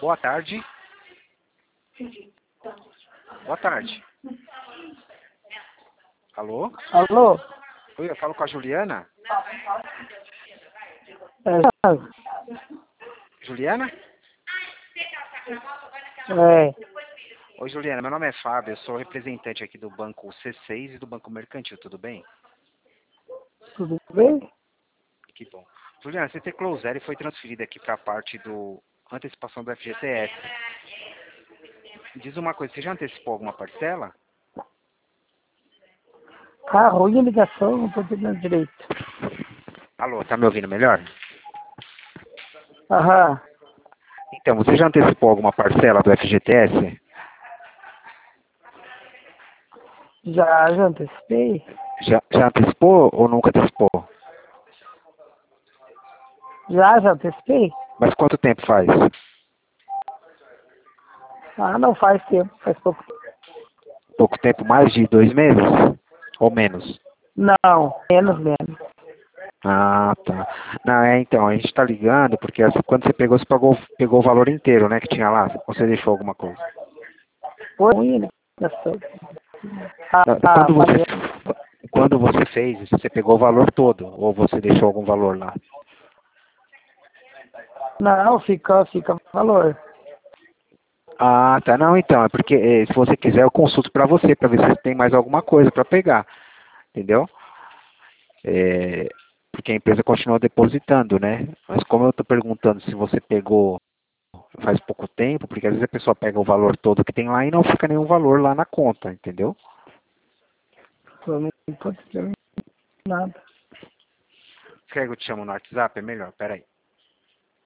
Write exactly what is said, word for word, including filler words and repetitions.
Boa tarde. Boa tarde. Alô? Alô? Oi, eu falo com a Juliana? É. Juliana? É. Oi, Juliana, meu nome é Fábio, eu sou representante aqui do Banco C seis e do Banco Mercantil, tudo bem? Tudo bem? Que bom. Juliana, C T Closer foi transferida aqui para a parte do antecipação do F G T S. Diz uma coisa, você já antecipou alguma parcela? Tá ruim a ligação, não tô entendendo direito. Alô, tá me ouvindo melhor? Aham. Então, você já antecipou alguma parcela do F G T S? Já, já antecipei? Já, já antecipou ou nunca antecipou? Já, já antecipei? Mas quanto tempo faz? Ah, não faz tempo, faz pouco tempo. Pouco tempo, mais de dois meses? Ou menos? Não, menos, menos. Ah, tá. Não, é então, a gente tá ligando porque assim, quando você pegou, você pagou, pegou o valor inteiro, né, que tinha lá? Ou você deixou alguma coisa? Foi ruim a ligação. Ah, Não, ah, Quando você, valeu. quando você fez, você pegou o valor todo? Ou você deixou algum valor lá? Não, fica, fica valor. Ah, tá. Não, então, é porque eh, se você quiser eu consulto pra você, pra ver se tem mais alguma coisa pra pegar. Entendeu? É, porque a empresa continua depositando, né? Mas como eu tô perguntando se você pegou faz pouco tempo, porque às vezes a pessoa pega o valor todo que tem lá e não fica nenhum valor lá na conta, entendeu? Eu não tô entendendo nada. Quer que eu te chamo no WhatsApp? É melhor, peraí.